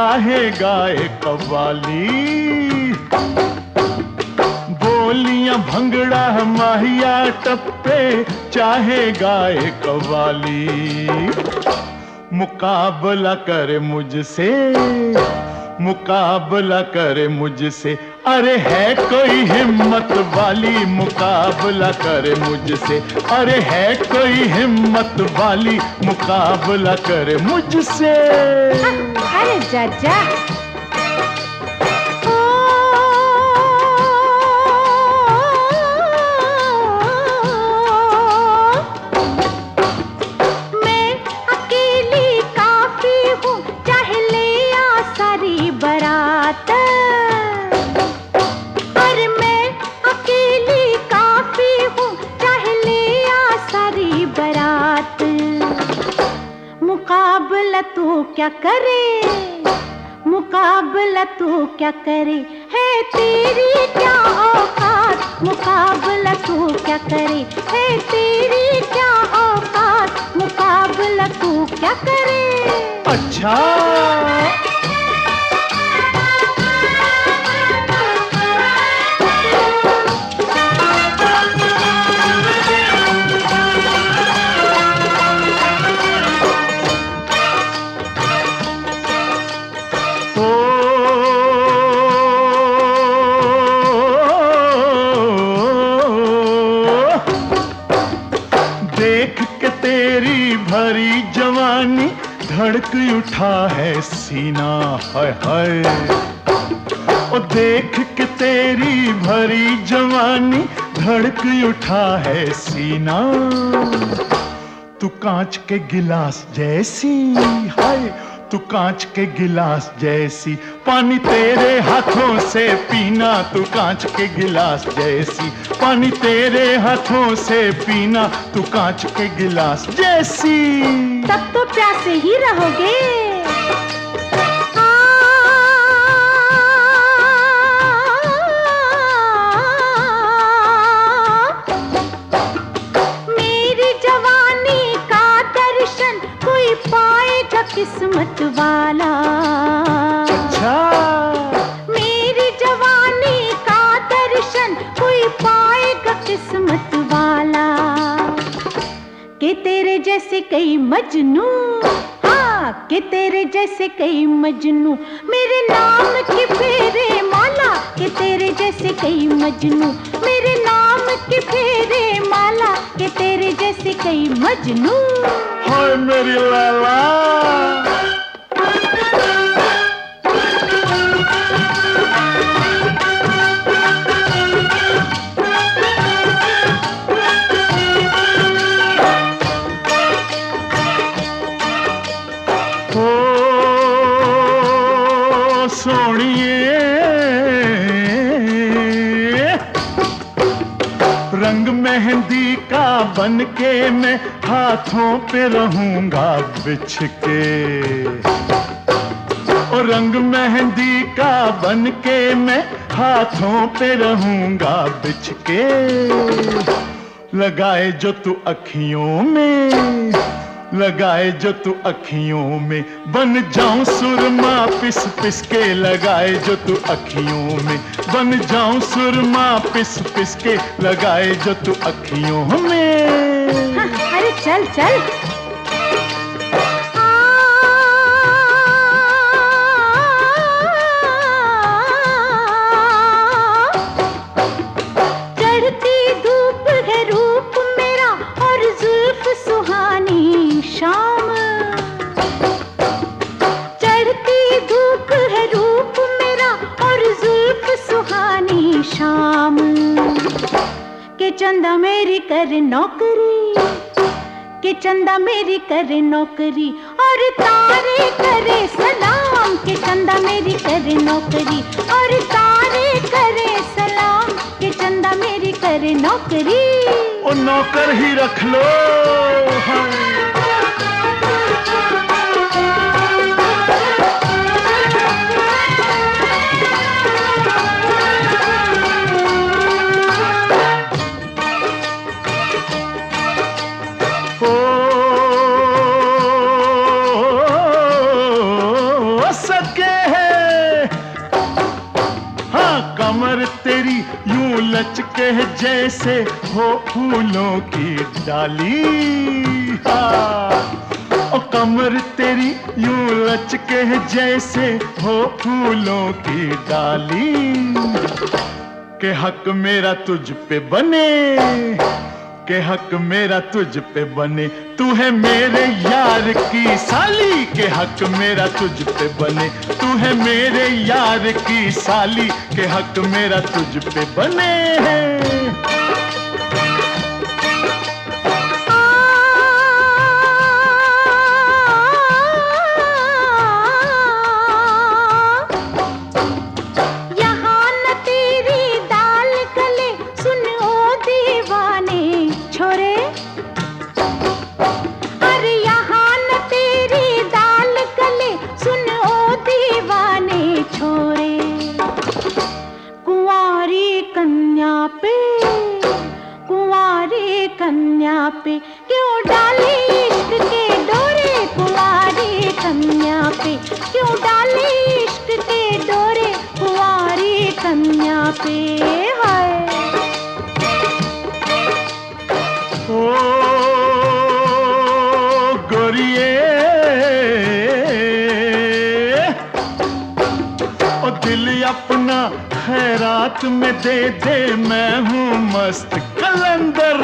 चाहे गाए कव्वाली। बोलियां भंगड़ा माहिया टप्पे चाहे गाए कव्वाली। मुकाबला करे मुझसे, मुकाबला करे मुझसे, अरे है कोई हिम्मत वाली मुकाबला करे मुझसे, अरे है कोई हिम्मत वाली मुकाबला करे मुझसे। अरे जा मैं अकेली काफी हूँ, चाहे ले आ सारी बारात। और मैं अकेली काफी हूँ, चाहे ले आ सारी बारात। मुकाबला तू क्या करे, मुकाबला तू क्या करे, है तेरी क्या औकात। मुकाबला तू क्या करे, है तेरी क्या औकात। मुकाबला तू क्या करे। अच्छा देख के तेरी भरी जवानी धड़क उठा है सीना, हाय हाय। ओ देख के तेरी भरी जवानी धड़क उठा है सीना। तू कांच के गिलास जैसी, हाय तू कांच के गिलास जैसी, पानी तेरे हाथों से पीना। तू कांच के गिलास जैसी, पानी तेरे हाथों से पीना। तू कांच के गिलास जैसी। तब तो प्यासे ही रहोगे। मेरी जवानी का दर्शन कोई पाएगा किस्मत वाला। अच्छा मेरी जवानी का दर्शन कोई पाएगा किस्मत वाला। कि तेरे जैसे कई मजनू, हाँ कि तेरे जैसे कई मजनू मेरे नाम की फेरे माला। कि तेरे जैसे कई मजनू मेरे नाम की फेरे माला। कि तेरे जैसे कई मजनू। हाय मेरी लाला। सोनिए रंग मेहंदी का बन के मैं हाथों पे रहूंगा बिछ के। और रंग मेहंदी का बन के मैं हाथों पे रहूंगा बिछ के। लगाए जो तू अखियों में, लगाए जो तू अखियों में, बन जाऊं सुरमा पिस पिस के। लगाए जो तू अखियों में, बन जाऊं सुरमा पिस पिस के। लगाए जो तू अखियों में। हाँ, अरे चल चल। चढ़ती धूप है रूप मेरा और जुल्फ सुहानी शाम। चढ़ती धूप है रूप मेरा और जुल्फ सुहानी शाम। के चंदा मेरी कर नौकरी, के चंदा मेरी करे नौकरी और तारे करे सलाम। के चंदा मेरी करे नौकरी और तारे करे सलाम। के चंदा मेरी करे नौकरी। ओ नौकर ही रख लो। हाँ। सके कमर तेरी यूं लचके जैसे हो फूलों की डाली। हाँ ओ कमर तेरी यूं लचके जैसे हो फूलों की डाली। के हक मेरा तुझ पे बने, के हक मेरा तुझ पे बने, तू है मेरे यार की साली। के हक मेरा तुझ पे बने, तू है मेरे यार की साली। के हक मेरा तुझ पे बने। कुंवारी कन्या पे क्यों डाले इश्क के डोरे। कुंवारी कन्या पे क्यों डाले इश्क के डोरे। कुंवारी कन्या पे हाय। ओ गोरिये ओ दिल अपना खैरात में दे दे, मैं हूँ मस्त कलंदर।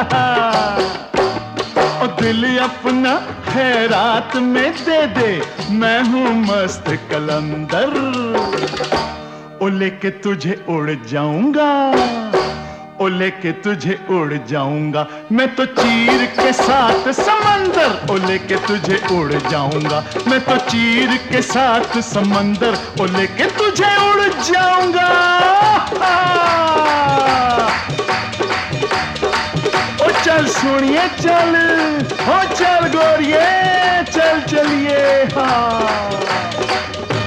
ओ दिल अपना खैरात में दे दे, मैं हूँ मस्त कलंदर। ओ लेके तुझे उड़ जाऊंगा, ओ लेके तुझे उड़ जाऊंगा, मैं तो चीर के साथ समंदर। ओ लेके तुझे उड़ जाऊंगा, मैं तो चीर के साथ समंदर। ओ लेके तुझे उड़ जाऊंगा। ओ चल सुनिए चल, ओ चल गोरिये चल चलिए। हाँ